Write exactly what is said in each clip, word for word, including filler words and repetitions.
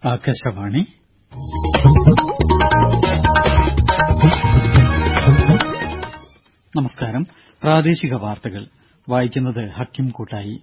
ആകാശവാണി. നമസ്കാരം. പ്രാദേശിക വാർത്തകൾ വായിക്കുന്നത് ഹക്കിം കൂട്ടായി.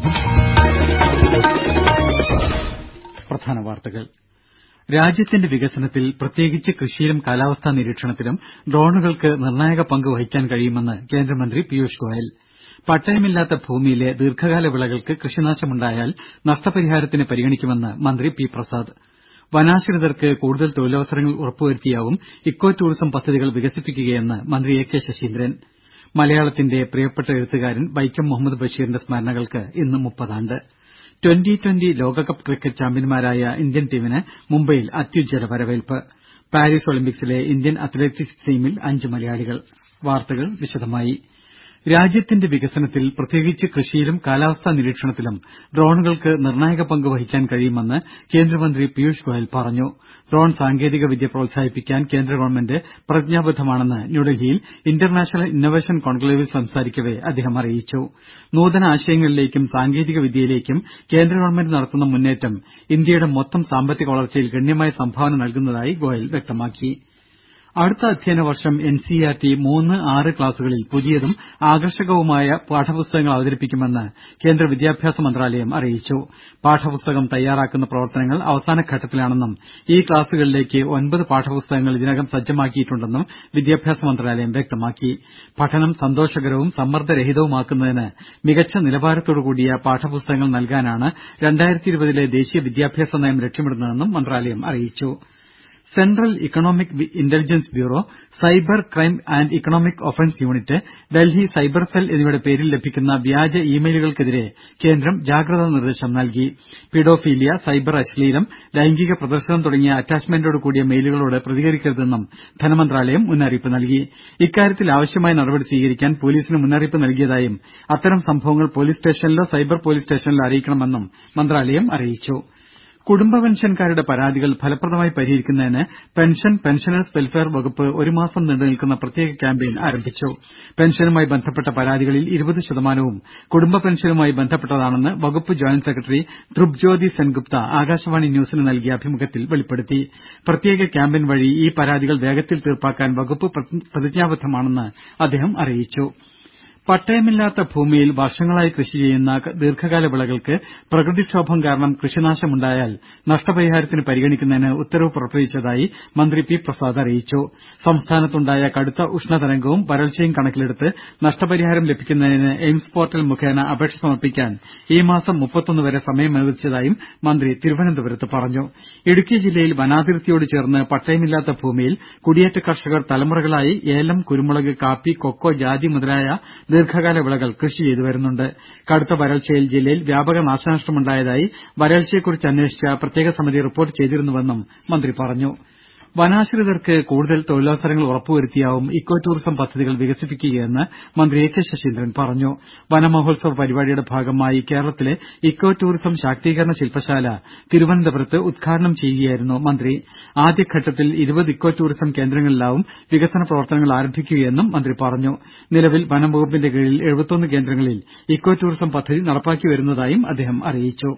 പ്രധാന വാർത്തകൾ. രാജ്യത്തിന്റെ വികസനത്തിൽ പ്രത്യേകിച്ച് കൃഷിയിലും കാലാവസ്ഥാ നിരീക്ഷണത്തിലും ഡ്രോണുകൾക്ക് നിർണായക പങ്ക് വഹിക്കാൻ കഴിയുമെന്ന് കേന്ദ്രമന്ത്രി പീയൂഷ് ഗോയൽ. പട്ടയമില്ലാത്ത ഭൂമിയിലെ ദീർഘകാല വിളകൾക്ക് കൃഷിനാശമുണ്ടായാൽ നഷ്ടപരിഹാരത്തിന് പരിഗണിക്കുമെന്ന് മന്ത്രി പി പ്രസാദ്. വനാശ്രിതർക്ക് കൂടുതൽ തൊഴിലവസരങ്ങൾ ഉറപ്പുവരുത്തിയാവും ഇക്കോ ടൂറിസം പദ്ധതികൾ വികസിപ്പിക്കുകയെന്ന് മന്ത്രി എ കെ ശശീന്ദ്രൻ. മലയാളത്തിന്റെ പ്രിയപ്പെട്ട എഴുത്തുകാരൻ വൈക്കം മുഹമ്മദ് ബഷീറിന്റെ സ്മരണകൾക്ക് ഇന്ന് മുപ്പതാണ്ട്. ട്വന്റി ട്വന്റി ലോകകപ്പ് ക്രിക്കറ്റ് ചാമ്പ്യന്മാരായ ഇന്ത്യൻ ടീമിന് മുംബൈയിൽ അത്യുജ്വല വരവേൽപ്പ്. പാരീസ് ഒളിമ്പിക്സിലെ ഇന്ത്യൻ അത്ലറ്റിക്സ് ടീമിൽ അഞ്ച് മലയാളികൾ. വാർത്തകൾ വിശദമായി. രാജ്യത്തിന്റെ വികസനത്തിൽ പ്രത്യേകിച്ച് കൃഷിയിലും കാലാവസ്ഥാ നിരീക്ഷണത്തിലും ഡ്രോണുകൾക്ക് നിർണായക പങ്ക് വഹിക്കാൻ കഴിയുമെന്ന് കേന്ദ്രമന്ത്രി പീയൂഷ് ഗോയൽ പറഞ്ഞു. ഡ്രോൺ സാങ്കേതിക വിദ്യ പ്രോത്സാഹിപ്പിക്കാൻ കേന്ദ്ര ഗവൺമെന്റ് പ്രതിജ്ഞാബദ്ധമാണെന്ന് ന്യൂഡൽഹിയിൽ ഇന്റർനാഷണൽ ഇന്നൊവേഷൻ കോൺക്ലേവിൽ സംസാരിക്കവെ അദ്ദേഹം അറിയിച്ചു. നൂതന ആശയങ്ങളിലേക്കും സാങ്കേതിക വിദ്യയിലേക്കും കേന്ദ്ര ഗവൺമെന്റ് നടത്തുന്ന മുന്നേറ്റം ഇന്ത്യയുടെ മൊത്തം സാമ്പത്തിക വളർച്ചയിൽ ഗണ്യമായ സംഭാവന നൽകുന്നതായി ഗോയൽ വ്യക്തമാക്കി. അടുത്ത അധ്യയന വർഷം N C E R T മൂന്ന് ആറ് ക്ലാസുകളിൽ പുതിയതും ആകർഷകവുമായ പാഠപുസ്തകങ്ങൾ അവതരിപ്പിക്കുമെന്ന് കേന്ദ്ര വിദ്യാഭ്യാസ മന്ത്രാലയം അറിയിച്ചു. പാഠപുസ്തകം തയ്യാറാക്കുന്ന പ്രവർത്തനങ്ങൾ അവസാനഘട്ടത്തിലാണെന്നും ഈ ക്ലാസുകളിലേക്ക് ഒൻപത് പാഠപുസ്തകങ്ങൾ ഇതിനകം സജ്ജമാക്കിയിട്ടുണ്ടെന്നും വിദ്യാഭ്യാസ മന്ത്രാലയം വ്യക്തമാക്കി. പഠനം സന്തോഷകരവും സമ്മർദ്ദരഹിതവുമാക്കുന്നതിന് മികച്ച നിലവാരത്തോടുകൂടിയ പാഠപുസ്തകങ്ങൾ നൽകാനാണ് രണ്ടായിരത്തി ഇരുപതിലെ ദേശീയ വിദ്യാഭ്യാസ നയം ലക്ഷ്യമിടുന്നതെന്നും മന്ത്രാലയം അറിയിച്ചു. Central economic intelligence bureau, cyber crime and economic offence unit, Delhi cyber cell എന്നിവയുടെ പേരിൽ ലഭിക്കുന്ന വ്യാജ ഇ മെയിലുകൾക്കെതിരെ കേന്ദ്രം ജാഗ്രതാ നിർദ്ദേശം നൽകി. പീഡോഫീലിയ, സൈബർ അശ്ലീലം, ലൈംഗിക പ്രദർശനം തുടങ്ങിയ അറ്റാച്ച്മെന്റോടുകൂടിയ മെയിലുകളോട് പ്രതികരിക്കരുതെന്നും ധനമന്ത്രാലയം മുന്നറിയിപ്പ് നൽകി. ഇക്കാര്യത്തിൽ ആവശ്യമായ നടപടി സ്വീകരിക്കാൻ പൊലീസിന് മുന്നറിയിപ്പ് നൽകിയതായും അത്തരം സംഭവങ്ങൾ പൊലീസ് സ്റ്റേഷനിലോ സൈബർ പൊലീസ് സ്റ്റേഷനിലോ അറിയിക്കണമെന്നും മന്ത്രാലയം അറിയിച്ചു. കുടുംബ പെൻഷൻകാരുടെ പരാതികൾ ഫലപ്രദമായി പരിഹരിക്കുന്നതിന് പെൻഷൻ പെൻഷനേഴ്സ് വെൽഫെയർ വകുപ്പ് ഒരു മാസം നീണ്ടുനിൽക്കുന്ന പ്രത്യേക ക്യാമ്പയിൻ ആരംഭിച്ചു. പെൻഷനുമായി ബന്ധപ്പെട്ട പരാതികളിൽ ഇരുപത് ശതമാനവും കുടുംബ പെൻഷനുമായി ബന്ധപ്പെട്ടതാണെന്ന് വകുപ്പ് ജോയിന്റ് സെക്രട്ടറി ധ്രുബ്ജ്യോതി സെൻഗുപ്ത ആകാശവാണി ന്യൂസിന് നൽകിയ അഭിമുഖത്തിൽ വെളിപ്പെടുത്തി. പ്രത്യേക ക്യാമ്പയിൻ വഴി ഈ പരാതികൾ വേഗത്തിൽ തീർപ്പാക്കാൻ വകുപ്പ് പ്രതിജ്ഞാബദ്ധമാണെന്ന് അദ്ദേഹം അറിയിച്ചു. പട്ടയമില്ലാത്ത ഭൂമിയിൽ വർഷങ്ങളായി കൃഷി ചെയ്യുന്ന ദീർഘകാല വിളകൾക്ക് പ്രകൃതിക്ഷോഭം കാരണം കൃഷിനാശമുണ്ടായാൽ നഷ്ടപരിഹാരത്തിന് പരിഗണിക്കുന്നതിന് ഉത്തരവ് പുറപ്പെടുവിച്ചതായി മന്ത്രി പി പ്രസാദ് അറിയിച്ചു. സംസ്ഥാനത്തുണ്ടായ കടുത്ത ഉഷ്ണതരംഗവും വരൾച്ചയും കണക്കിലെടുത്ത് നഷ്ടപരിഹാരം ലഭിക്കുന്നതിന് എയിംസ് പോർട്ടൽ മുഖേന അപേക്ഷ സമർപ്പിക്കാൻ ഈ മാസം മുപ്പത്തൊന്ന് വരെ സമയം അനുവദിച്ചതായും മന്ത്രി തിരുവനന്തപുരത്ത് പറഞ്ഞു. ഇടുക്കി ജില്ലയിൽ വനാതിർത്തിയോട് ചേർന്ന് പട്ടയമില്ലാത്ത ഭൂമിയിൽ കുടിയേറ്റ കർഷകർ തലമുറകളായി ഏലം, കുരുമുളക്, കാപ്പി, കൊക്കോ, ജാതി മുതലായ ദീർഘകാല വിളകൾ കൃഷി ചെയ്തു വരുന്നുണ്ട്. കടുത്ത വരൾച്ചയിൽ ജില്ലയിൽ വ്യാപക നാശനഷ്ടമുണ്ടായതായി വരൾച്ചയെക്കുറിച്ച് അന്വേഷിച്ച പ്രത്യേക സമിതി റിപ്പോർട്ട് ചെയ്തിരുന്നുവെന്നും മന്ത്രി പറഞ്ഞു. വനാശ്രിതർക്ക് കൂടുതൽ തൊഴിലവസരങ്ങൾ ഉറപ്പുവരുത്തിയാവും ഇക്കോ ടൂറിസം പദ്ധതികൾ വികസിപ്പിക്കുകയെന്ന് മന്ത്രി എ കെ ശശീന്ദ്രൻ പറഞ്ഞു. വനമഹോത്സവ പരിപാടിയുടെ ഭാഗമായി കേരളത്തിലെ ഇക്കോ ടൂറിസം ശാക്തീകരണ ശില്പശാല തിരുവനന്തപുരത്ത് ഉദ്ഘാടനം ചെയ്യുകയായിരുന്നു മന്ത്രി. ആദ്യഘട്ടത്തിൽ ഇരുപത് ഇക്കോ ടൂറിസം കേന്ദ്രങ്ങളിലാവും വികസന പ്രവർത്തനങ്ങൾ ആരംഭിക്കുകയെന്നും മന്ത്രി പറഞ്ഞു. നിലവിൽ വനം വകുപ്പിന്റെ കീഴിൽ എഴുപത്തൊന്ന് കേന്ദ്രങ്ങളിൽ ഇക്കോ ടൂറിസം പദ്ധതി നടപ്പാക്കി വരുന്നതായും അദ്ദേഹം അറിയിച്ചു.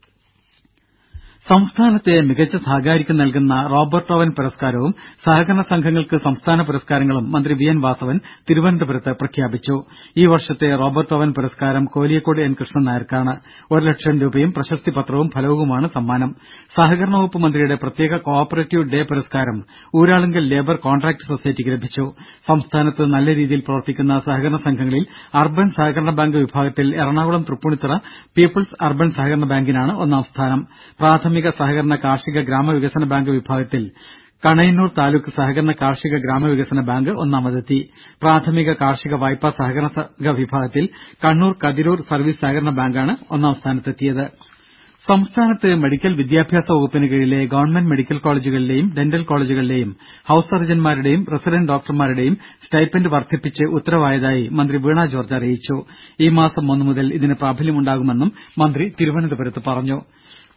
സംസ്ഥാനത്തെ മികച്ച സഹകാരിക്ക് നൽകുന്ന റോബർട്ട് ഓവൻ പുരസ്കാരവും സഹകരണ സംഘങ്ങൾക്ക് സംസ്ഥാന പുരസ്കാരങ്ങളും മന്ത്രി വി എൻ വാസവൻ തിരുവനന്തപുരത്ത് പ്രഖ്യാപിച്ചു. ഈ വർഷത്തെ റോബർട്ട് ഓവൻ പുരസ്കാരം കോലിയക്കോട് എൻ കൃഷ്ണൻ നായർക്കാണ്. ഒരു ലക്ഷം രൂപയും പ്രശസ്തി പത്രവും ഫലകവുമാണ് സമ്മാനം. സഹകരണ വകുപ്പ് മന്ത്രിയുടെ പ്രത്യേക കോ ഓപ്പറേറ്റീവ് ഡേ പുരസ്കാരം ഊരാളുങ്കൽ ലേബർ കോൺട്രാക്ട് സൊസൈറ്റിക്ക് ലഭിച്ചു. സംസ്ഥാനത്ത് നല്ല രീതിയിൽ പ്രവർത്തിക്കുന്ന സഹകരണ സംഘങ്ങളിൽ അർബൻ സഹകരണ ബാങ്ക് വിഭാഗത്തിൽ എറണാകുളം തൃപ്പൂണിത്തുറ പീപ്പിൾസ് അർബൻ സഹകരണ ബാങ്കിനാണ് ഒന്നാം സ്ഥാനം. പ്രാഥമിക സഹകരണ കാർഷിക ഗ്രാമവികസന ബാങ്ക് വിഭാഗത്തിൽ കണയന്നൂർ താലൂക്ക് സഹകരണ കാർഷിക ഗ്രാമവികസന ബാങ്ക് ഒന്നാമതെത്തി. പ്രാഥമിക കാർഷിക വായ്പാ സഹകരണ സംഘ വിഭാഗത്തിൽ കണ്ണൂർ കതിരൂർ സർവീസ് സഹകരണ ബാങ്കാണ് ഒന്നാം സ്ഥാനത്തെത്തിയത്. സംസ്ഥാനത്ത് മെഡിക്കൽ വിദ്യാഭ്യാസ വകുപ്പിന് കീഴിലെ ഗവൺമെന്റ് മെഡിക്കൽ കോളജുകളിലെയും ഡെന്റൽ കോളജുകളിലെയും ഹൌസ് സർജൻമാരുടെയും റസിഡന്റ് ഡോക്ടർമാരുടെയും സ്റ്റൈപ്പന്റ് വർദ്ധിപ്പിച്ച് ഉത്തരവായതായി മന്ത്രി വീണ ജോർജ് അറിയിച്ചു. ഈ മാസം ഒന്ന് മുതൽ ഇതിന് പ്രാബല്യമുണ്ടാകുമെന്നും മന്ത്രി തിരുവനന്തപുരത്ത് പറഞ്ഞു.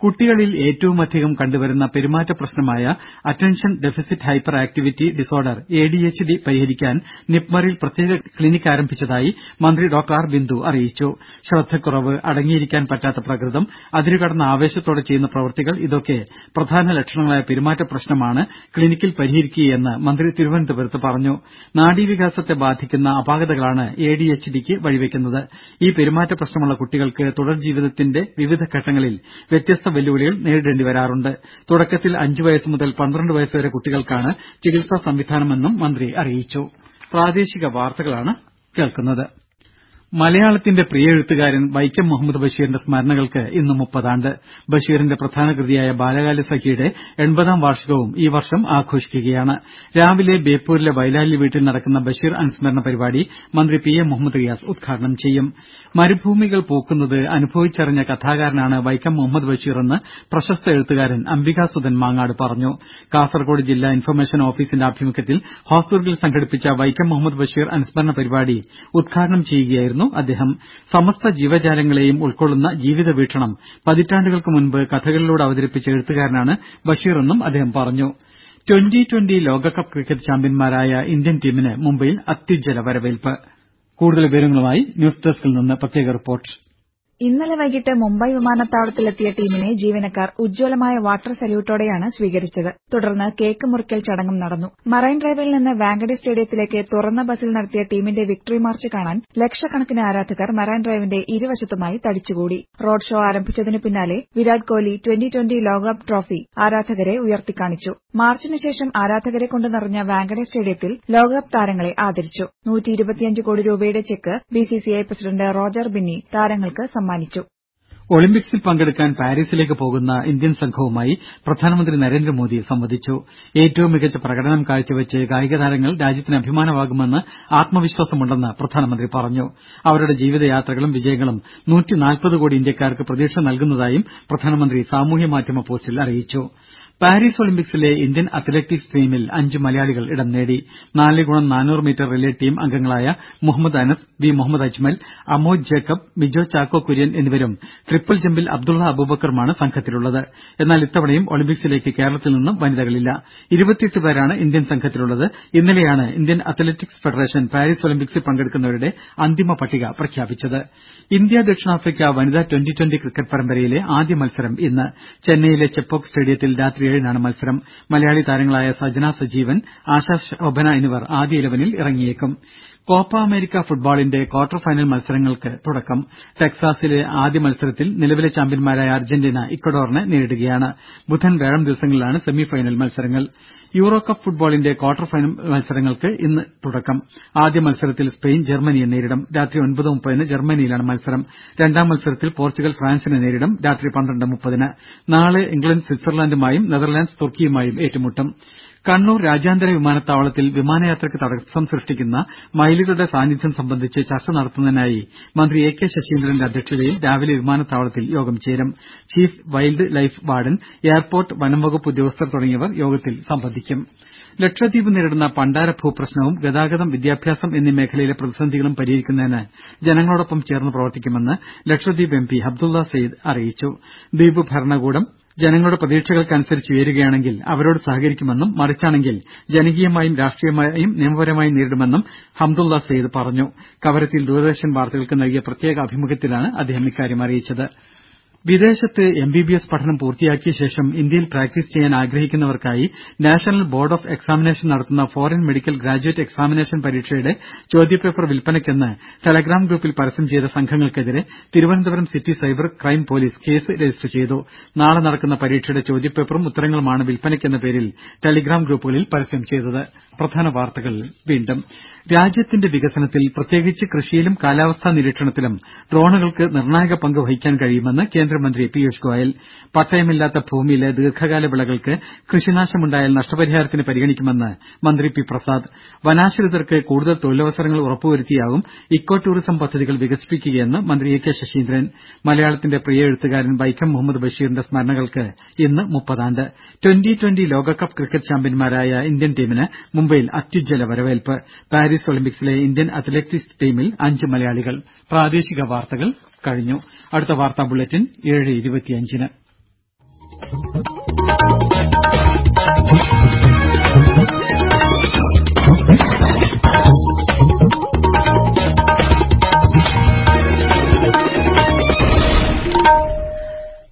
കുട്ടികളിൽ ഏറ്റവുമധികം കണ്ടുവരുന്ന പെരുമാറ്റ പ്രശ്നമായ attention deficit hyper activity disorder A D H D പരിഹരിക്കാൻ നിപ്മറിൽ പ്രത്യേക ക്ലിനിക്ക് ആരംഭിച്ചതായി മന്ത്രി ഡോക്ടർ ആർ ബിന്ദു അറിയിച്ചു. ശ്രദ്ധക്കുറവ്, അടങ്ങിയിരിക്കാൻ പറ്റാത്ത പ്രകൃതം, അതിരുകടന്ന ആവേശത്തോടെ ചെയ്യുന്ന പ്രവൃത്തികൾ ഇതൊക്കെ പ്രധാന ലക്ഷണങ്ങളായ പെരുമാറ്റ പ്രശ്നമാണ് ക്ലിനിക്കിൽ പരിഹരിക്കുകയെന്ന് മന്ത്രി തിരുവനന്തപുരത്ത് പറഞ്ഞു. നാഡീവികാസത്തെ ബാധിക്കുന്ന അപാകതകളാണ് എ ഡി എച്ച് ഡിക്ക് വഴിവെക്കുന്നത്. ഈ പെരുമാറ്റ പ്രശ്നമുള്ള കുട്ടികൾക്ക് തുടർ ജീവിതത്തിന്റെ വിവിധ ഘട്ടങ്ങളിൽ വ്യത്യസ്ത വെല്ലുവിളികൾ നേരിടേണ്ടി വരാറുണ്ട്. തുടക്കത്തിൽ അഞ്ചു വയസ്സ് മുതൽ പന്ത്രണ്ട് വയസ്സ് വരെ കുട്ടികൾക്കാണ് ചികിത്സാ സംവിധാനമെന്നും മന്ത്രി അറിയിച്ചു. പ്രാദേശിക വാർത്തകളാണ് കേൾക്കുന്നത്. മലയാളത്തിന്റെ പ്രിയ എഴുത്തുകാരൻ വൈക്കം മുഹമ്മദ് ബഷീറിന്റെ സ്മരണകൾക്ക് ഇന്ന് മുപ്പതാണ്ട്. ബഷീറിന്റെ പ്രധാന കൃതിയായ ബാലകാലസഖിയുടെ എൺപതാം വാർഷികവും ഈ വർഷം ആഘോഷിക്കുകയാണ്. രാവിലെ ബേപ്പൂരിലെ വൈലാലി വീട്ടിൽ നടക്കുന്ന ബഷീർ അനുസ്മരണ പരിപാടി മന്ത്രി പി എ മുഹമ്മദ് റിയാസ് ഉദ്ഘാടനം ചെയ്യും. മരുഭൂമികൾ പൂക്കുന്നത് അനുഭവിച്ചറിഞ്ഞ കഥാകാരനാണ് വൈക്കം മുഹമ്മദ് ബഷീറെന്ന് പ്രശസ്ത എഴുത്തുകാരൻ അംബികാസുധൻ മാങ്ങാട് പറഞ്ഞു. കാസർകോട് ജില്ലാ ഇൻഫർമേഷൻ ഓഫീസിന്റെ ആഭിമുഖ്യത്തിൽ ഹോസ്ദുർഗിൽ സംഘടിപ്പിച്ച വൈക്കം മുഹമ്മദ് ബഷീർ അനുസ്മരണ പരിപാടി ഉദ്ഘാടനം ചെയ്യുകയായിരുന്നു അദ്ദേഹം. സമസ്ത ജീവജാലങ്ങളെയും ഉൾക്കൊള്ളുന്ന ജീവിത വീക്ഷണം പതിറ്റാണ്ടുകൾക്ക് മുൻപ് കഥകളിലൂടെ അവതരിപ്പിച്ച എഴുത്തുകാരനാണ് ബഷീറെന്നും അദ്ദേഹം പറഞ്ഞു. ട്വന്റി ട്വന്റി ലോകകപ്പ് ക്രിക്കറ്റ് ചാമ്പ്യന്മാരായ ഇന്ത്യൻ ടീമിന് മുംബൈയിൽ അത്യുജ്വല വരവേൽപ്പ്. കൂടുതൽ വിവരങ്ങളുമായി ന്യൂസ് ഡെസ്കിൽ നിന്ന് പ്രത്യേക റിപ്പോർട്ട്. ഇന്നലെ വൈകിട്ട് മുംബൈ വിമാനത്താവളത്തിലെത്തിയ ടീമിനെ ജീവനക്കാർ ഉജ്ജ്വലമായ വാട്ടർ സല്യൂട്ടോടെയാണ് സ്വീകരിച്ചത്. തുടർന്ന് കേക്ക് മുറിക്കൽ ചടങ്ങും നടന്നു. മറൈൻ ഡ്രൈവിൽ നിന്ന് വാങ്കഡെ സ്റ്റേഡിയത്തിലേക്ക് തുറന്ന ബസിൽ നടത്തിയ ടീമിന്റെ വിക്ടറി മാർച്ച് കാണാൻ ലക്ഷക്കണക്കിന് ആരാധകർ മറൈൻ ഡ്രൈവിന്റെ ഇരുവശത്തുമായി തടിച്ചുകൂടി. റോഡ് ഷോ ആരംഭിച്ചതിനു പിന്നാലെ വിരാട് കോഹ്ലി ട്വന്റി ട്വന്റി ലോകകപ്പ് ട്രോഫി ആരാധകരെ ഉയർത്തിക്കാണിച്ചു. മാർച്ചിന് ശേഷം ആരാധകരെ കൊണ്ട് നിറഞ്ഞ വാങ്കഡെ സ്റ്റേഡിയത്തിൽ ലോകകപ്പ് താരങ്ങളെ ആദരിച്ചു. നൂറ്റി ഇരുപത്തിയഞ്ച് കോടി രൂപയുടെ cheque BCCI president Roger Binny താരങ്ങൾക്ക് സമ്മാനിച്ചു. ഒളിമ്പിക്സിൽ പങ്കെടുക്കാൻ പാരീസിലേക്ക് പോകുന്ന ഇന്ത്യൻ സംഘവുമായി പ്രധാനമന്ത്രി നരേന്ദ്രമോദി സംവദിച്ചു. ഏറ്റവും മികച്ച പ്രകടനം കാഴ്ചവെച്ച് കായിക താരങ്ങൾ രാജ്യത്തിന് അഭിമാനമാകുമെന്ന് ആത്മവിശ്വാസമുണ്ടെന്ന് പ്രധാനമന്ത്രി പറഞ്ഞു. അവരുടെ ജീവിതയാത്രകളും വിജയങ്ങളും നൂറ്റി നാൽപ്പത് കോടി ഇന്ത്യക്കാർക്ക് പ്രതീക്ഷ നൽകുന്നതായും പ്രധാനമന്ത്രി സാമൂഹ്യ മാധ്യമ പോസ്റ്റിൽ അറിയിച്ചു. പാരീസ് ഒളിമ്പിക്സിലെ ഇന്ത്യൻ അത്ലറ്റിക്സ് ടീമിൽ അഞ്ച് മലയാളികൾ ഇടം നേടി. നാല് ഗുണം നാനൂറ് മീറ്റർ റിലേ ടീം അംഗങ്ങളായ മുഹമ്മദ് അനസ്, വി മുഹമ്മദ് അജ്മൽ, അമോദ് ജേക്കബ്, മിജോ ചാക്കോ കുര്യൻ എന്നിവരും ട്രിപ്പിൾ ജമ്പിൽ അബ്ദുള്ള അബൂബക്കറുമാണ് സംഘത്തിലുള്ളത്. എന്നാൽ ഇത്തവണയും ഒളിമ്പിക്സിലേക്ക് കേരളത്തിൽ നിന്നും വനിതകളില്ല. ഇരുപത്തിയെട്ട് പേരാണ് ഇന്ത്യൻ സംഘത്തിലുള്ളത്. ഇന്നലെയാണ് ഇന്ത്യൻ അത്ലറ്റിക്സ് ഫെഡറേഷൻ പാരീസ് ഒളിമ്പിക്സിൽ പങ്കെടുക്കുന്നവരുടെ അന്തിമ പട്ടിക പ്രഖ്യാപിച്ചത്. ഇന്ത്യ ദക്ഷിണാഫ്രിക്ക വനിതാ ട്വന്റി ട്വന്റി ക്രിക്കറ്റ് പരമ്പരയിലെ ആദ്യ മത്സരം ഇന്ന് ചെന്നൈയിലെ ചെപ്പോക്ക് സ്റ്റേഡിയത്തിൽ രാത്രി ഏഴിനാണ് മത്സരം. മലയാളി താരങ്ങളായ സജന സജീവൻ, ആശാ ശോഭന എന്നിവർ ആദ്യ ഇലവനിൽ ഇറങ്ങിയേക്കും. കോപ്പ അമേരിക്ക ഫുട്ബോളിന്റെ ക്വാർട്ടർ ഫൈനൽ മത്സരങ്ങൾക്ക് തുടക്കം. ടെക്സാസിലെ ആദ്യ മത്സരത്തിൽ നിലവിലെ ചാമ്പ്യന്മാരായ അർജന്റീന ഇക്വഡോറിനെ നേരിടുകയാണ്. ബുധൻ, വ്യാഴം ദിവസങ്ങളിലാണ് സെമിഫൈനൽ മത്സരങ്ങൾ. യൂറോ കപ്പ് ഫുട്ബോളിന്റെ ക്വാർട്ടർ ഫൈനൽ മത്സരങ്ങൾക്ക് ഇന്ന് തുടക്കം. ആദ്യ മത്സരത്തിൽ സ്പെയിൻ ജർമ്മനിയെ നേരിടും. രാത്രി ഒൻപത് മുപ്പതിന് ജർമ്മനിയിലാണ് മത്സരം. രണ്ടാം മത്സരത്തിൽ പോർച്ചുഗൽ ഫ്രാൻസിനെ നേരിടും. രാത്രി പന്ത്രണ്ട് മുപ്പതിന്. നാളെ ഇംഗ്ലണ്ട് സ്വിറ്റ്സർലൻഡുമായും നെതർലാൻഡ്സ് തുർക്കിയുമായും ഏറ്റുമുട്ടും. കണ്ണൂർ രാജ്യാന്തര വിമാനത്താവളത്തിൽ വിമാനയാത്രയ്ക്ക് തടസ്സം സൃഷ്ടിക്കുന്ന മയിലുകളുടെ സാന്നിധ്യം സംബന്ധിച്ച് ചർച്ച നടത്തുന്നതിനായി മന്ത്രി എ കെ ശശീന്ദ്രന്റെ അധ്യക്ഷതയിൽ രാവിലെ വിമാനത്താവളത്തിൽ യോഗം ചേരും. Chief wildlife warden, airport വനംവകുപ്പ് ഉദ്യോഗസ്ഥർ തുടങ്ങിയവർ യോഗത്തിൽ സംബന്ധിക്കും. ലക്ഷദ്വീപ് നേരിടുന്ന പണ്ടാര ഭൂപ്രശ്നവും ഗതാഗതം, വിദ്യാഭ്യാസം എന്നീ മേഖലയിലെ പ്രതിസന്ധികളും പരിഹരിക്കുന്നതിന് ജനങ്ങളോടൊപ്പം ചേർന്ന് പ്രവർത്തിക്കുമെന്ന് ലക്ഷദ്വീപ് എം പി അബ്ദുള്ള സയ്യിദ് അറിയിച്ചു. ദ്വീപ് ഭരണകൂടം ജനങ്ങളുടെ പ്രതീക്ഷകൾക്കനുസരിച്ച് ഉയരുകയാണെങ്കിൽ അവരോട് സഹകരിക്കുമെന്നും മറിച്ചാണെങ്കിൽ ജനകീയമായും രാഷ്ട്രീയമായും നിയമപരമായും നേരിടുമെന്നും ഹംദുള്ള സയ്യിദ് പറഞ്ഞു. കവരത്തിയിൽ ദൂരദർശൻ വാർത്തകൾക്ക് നൽകിയ പ്രത്യേക അഭിമുഖത്തിലാണ് അദ്ദേഹം ഇക്കാര്യം അറിയിച്ചത്. വിദേശത്ത് എം ബി ബി എസ് പഠനം പൂർത്തിയാക്കിയ ശേഷം ഇന്ത്യയിൽ പ്രാക്ടീസ് ചെയ്യാൻ ആഗ്രഹിക്കുന്നവർക്കായി നാഷണൽ ബോർഡ് ഓഫ് എക്സാമിനേഷൻ നടത്തുന്ന ഫോറിൻ മെഡിക്കൽ ഗ്രാജുവേറ്റ് എക്സാമിനേഷൻ പരീക്ഷയുടെ ചോദ്യപേപ്പർ വിൽപ്പനയ്ക്കെന്ന് ടെലഗ്രാം ഗ്രൂപ്പിൽ പരസ്യം ചെയ്ത സംഘങ്ങൾക്കെതിരെ Thiruvananthapuram city cyber crime police case register ചെയ്തു. നാളെ നടക്കുന്ന പരീക്ഷയുടെ ചോദ്യപേപ്പറും ഉത്തരങ്ങളുമാണ് വിൽപ്പനയ്ക്കെന്ന പേരിൽ ടെലിഗ്രാം ഗ്രൂപ്പുകളിൽ പരസ്യം ചെയ്തത്. പ്രധാന വാർത്തകൾ വീണ്ടും. രാജ്യത്തിന്റെ വികസനത്തിൽ പ്രത്യേകിച്ച് കൃഷിയിലും കാലാവസ്ഥാ നിരീക്ഷണത്തിലും ഡ്രോണുകൾക്ക് നിർണായക പങ്ക് വഹിക്കാൻ കഴിയുമെന്ന് കേന്ദ്രമന്ത്രി പീയൂഷ് ഗോയൽ. പട്ടയമില്ലാത്ത ഭൂമിയിലെ ദീർഘകാല വിളകൾക്ക് കൃഷിനാശമുണ്ടായാൽ നഷ്ടപരിഹാരത്തിന് പരിഗണിക്കുമെന്ന് മന്ത്രി പി പ്രസാദ്. വനാശ്രിതർക്ക് കൂടുതൽ തൊഴിലവസരങ്ങൾ ഉറപ്പുവരുത്തിയാകും ഇക്കോ ടൂറിസം പദ്ധതികൾ വികസിപ്പിക്കുകയെന്ന് മന്ത്രി എ കെ ശശീന്ദ്രൻ. മലയാളത്തിന്റെ പ്രിയ എഴുത്തുകാരൻ വൈക്കം മുഹമ്മദ് ബഷീറിന്റെ സ്മരണകൾക്ക് ഇന്ന് മുപ്പതാണ്ട്. ട്വന്റി ട്വന്റി ലോകകപ്പ് ക്രിക്കറ്റ് ചാമ്പ്യന്മാരായ ഇന്ത്യൻ ടീമിന് മുംബൈയിൽ അത്യുജ്വല വരവേൽപ്പ്. പാരീസ് ഒളിമ്പിക്സിലെ ഇന്ത്യൻ അത്ലറ്റിക്സ് ടീമിൽ അഞ്ച് മലയാളികൾ. പ്രാദേശിക വാർത്തകൾ കഴിഞ്ഞു. അടുത്ത വാർത്താ ബുള്ളറ്റിൻ ഏഴ് ഇരുപത്തിയഞ്ചിന്.